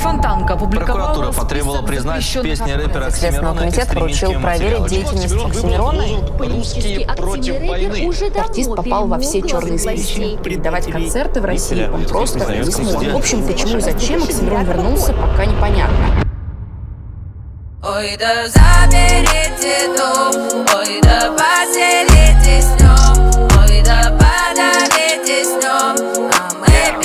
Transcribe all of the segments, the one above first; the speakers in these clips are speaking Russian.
Фонтанка опубликовала Прокуратура потребовала признать песни рэпера Следственный комитет поручил проверить деятельность Оксимирона. Русские против войны. Артист попал во все черные списки. Давать концерты в России он просто не смог. В общем, почему и зачем Оксимирон вернулся, пока непонятно. Ой, да заберите дом, ой, да поселитесь в нем, ой, да подавитесь в нем, а мы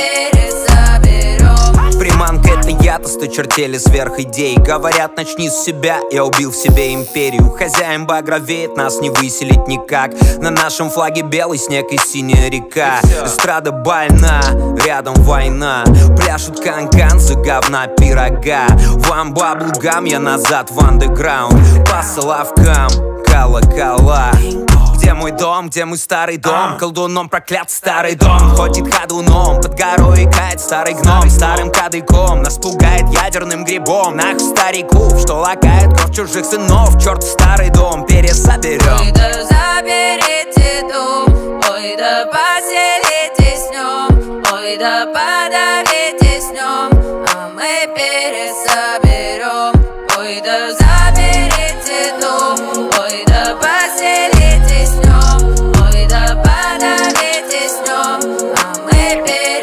пересоберем. Приманка — это я, то 100 чертели сверх идей. Говорят, начни с себя, я убил в себе империю. Хозяин багровеет, нас не выселить никак. На нашем флаге белый снег и синяя река. Эстрада больна, рядом война. Пляшут канкан за говна пирога. Вам баблгам, я назад в андеграунд. По соловкам, колокола. Где мой дом, где мой старый дом? Колдуном проклят старый дом. Ходит ходуном, под горой икает старый гном. Старым кадыком нас пугает ядерным грибом. Нахуй стариков, что лакает кровь чужих сынов. Черт, старый дом пересоберем. Ой, да заберите дом, ой, да поселитесь в нем, ой, да подавитесь в нем, а мы пересоберем. Ой, да заберите дом, ой, да поселитесь в нем, ой, да подавитесь в нем, а мы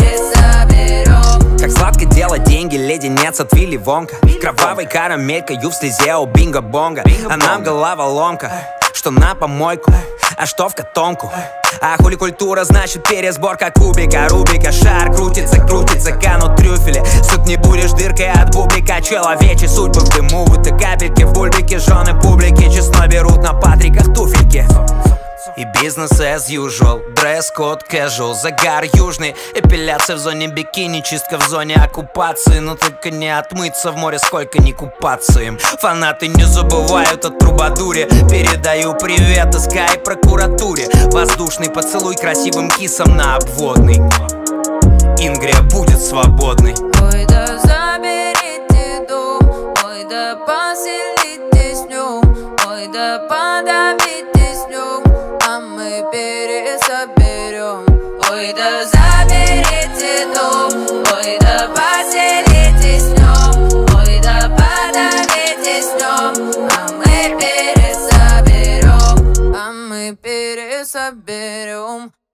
пересоберем. Как сладко делать деньги, леденец от Вилли Вонка. Кровавой карамелькою в слезе у бинго-бонга. А нам головоломка, что на помойку, а что в котомку. А хули культура, значит пересборка кубика, Рубика. Шар крутится, крутится, канут трюфели. Суд, не будешь дыркой от бублика. Человечьи судьбы в дыму, будто капельки в бульбике. Жены публики честно берут на патриках туфельки. И бизнес as usual, дресс-код casual, загар южный, эпиляция в зоне бикини, чистка в зоне оккупации. Но только не отмыться в море, сколько не купаться им. Фанаты не забывают о трубадуре. Передаю привет СК и прокуратуре. Воздушный поцелуй красивым кисом на обводный. Ингрия будет свободной. Ой, да заберите дом, ой, да поселитесь в нем, ой, да подавитесь в нем, а мы пересоберем. Ой, да заберите дом, ой, да поселитесь в нем, ой, да подавитесь в нем, а мы пересоберем, а мы пересоберем.